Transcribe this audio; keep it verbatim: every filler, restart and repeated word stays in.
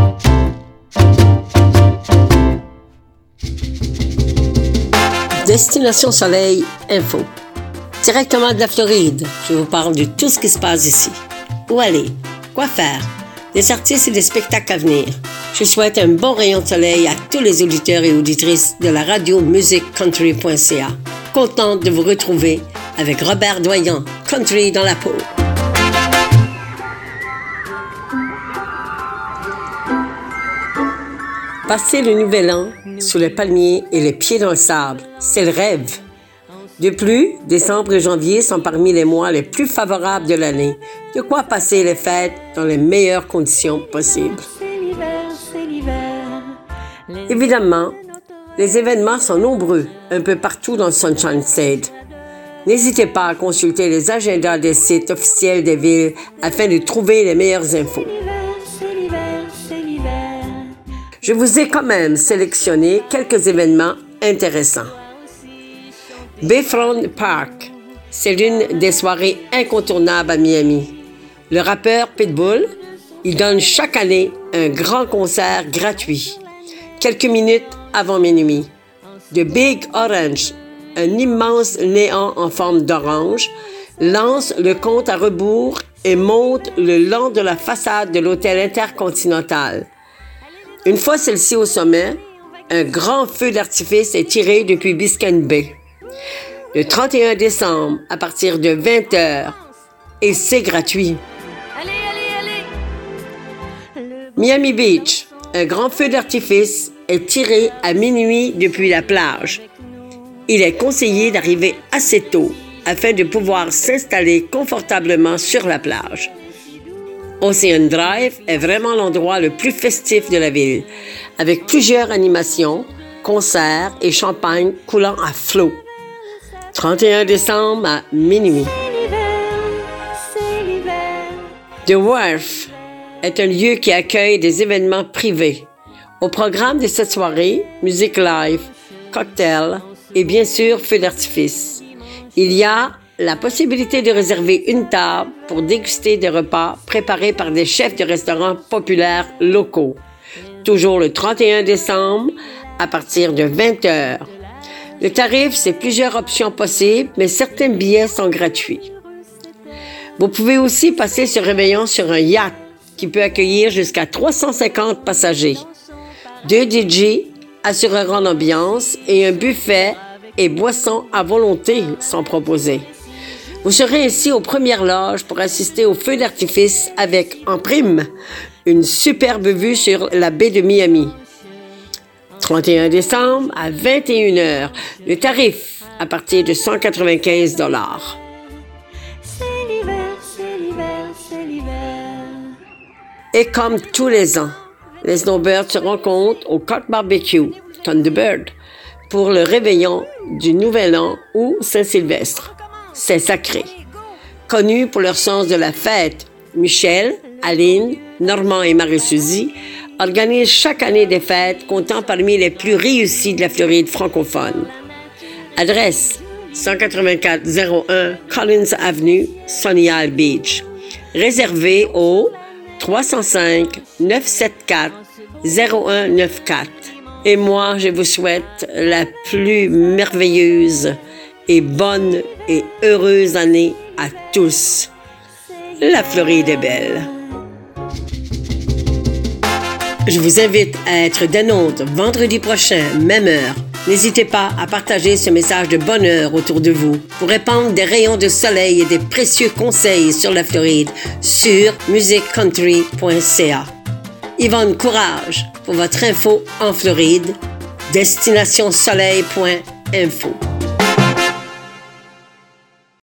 Destination Soleil Info. Directement de la Floride, je vous parle de tout ce qui se passe ici. Où aller? Quoi faire? Des artistes et des spectacles à venir. Je souhaite un bon rayon de soleil à tous les auditeurs et auditrices de la radio music country point c a. Contente de vous retrouver avec Robert Doyon, Country dans la peau. Passer le nouvel an sous les palmiers et les pieds dans le sable, c'est le rêve. De plus, décembre et janvier sont parmi les mois les plus favorables de l'année. De quoi passer les fêtes dans les meilleures conditions possibles. Évidemment, les événements sont nombreux un peu partout dans le Sunshine State. N'hésitez pas à consulter les agendas des sites officiels des villes afin de trouver les meilleures infos. Je vous ai quand même sélectionné quelques événements intéressants. Bayfront Park, c'est l'une des soirées incontournables à Miami. Le rappeur Pitbull, il donne chaque année un grand concert gratuit, quelques minutes avant minuit. The Big Orange, un immense néant en forme d'orange, lance le compte à rebours et monte le long de la façade de l'hôtel Intercontinental. Une fois celle-ci au sommet, un grand feu d'artifice est tiré depuis Biscayne Bay. Le trente et un décembre, à partir de vingt heures, et c'est gratuit. Allez, allez, allez. Miami Beach, un grand feu d'artifice est tiré à minuit depuis la plage. Il est conseillé d'arriver assez tôt afin de pouvoir s'installer confortablement sur la plage. Ocean Drive est vraiment l'endroit le plus festif de la ville, avec plusieurs animations, concerts et champagne coulant à flot. trente et un décembre à minuit. The Wharf est un lieu qui accueille des événements privés. Au programme de cette soirée, musique live, cocktails et bien sûr feux d'artifice. Il y a la possibilité de réserver une table pour déguster des repas préparés par des chefs de restaurants populaires locaux. Toujours le trente et un décembre à partir de vingt heures. Le tarif, c'est plusieurs options possibles, mais certains billets sont gratuits. Vous pouvez aussi passer ce réveillon sur un yacht qui peut accueillir jusqu'à trois cent cinquante passagers. Deux D J assureront l'ambiance et un buffet et boissons à volonté sont proposés. Vous serez ainsi aux premières loges pour assister au feu d'artifice avec, en prime, une superbe vue sur la baie de Miami. trente et un décembre à vingt et une heures, le tarif à partir de cent quatre-vingt-quinze dollars. C'est l'hiver, c'est l'hiver, c'est l'hiver. Et comme tous les ans, les Snowbirds se rencontrent au Coq Barbecue, Thunderbird, pour le réveillon du Nouvel An ou Saint-Sylvestre. C'est sacré. Connus pour leur sens de la fête, Michel, Aline, Normand et Marie-Suzy organisent chaque année des fêtes comptant parmi les plus réussies de la Floride francophone. Adresse cent quatre-vingt-quatre zéro un Collins Avenue, Sunny Isle Beach. Réservé au trois zéro cinq, neuf sept quatre, zéro un neuf quatre. Et moi, je vous souhaite la plus merveilleuse et bonne et heureuse année à tous. La Floride est belle. Je vous invite à être des nôtres vendredi prochain, même heure. N'hésitez pas à partager ce message de bonheur autour de vous pour répandre des rayons de soleil et des précieux conseils sur la Floride sur music country point c a. Yvonne Courage pour votre info en Floride, destination soleil point info.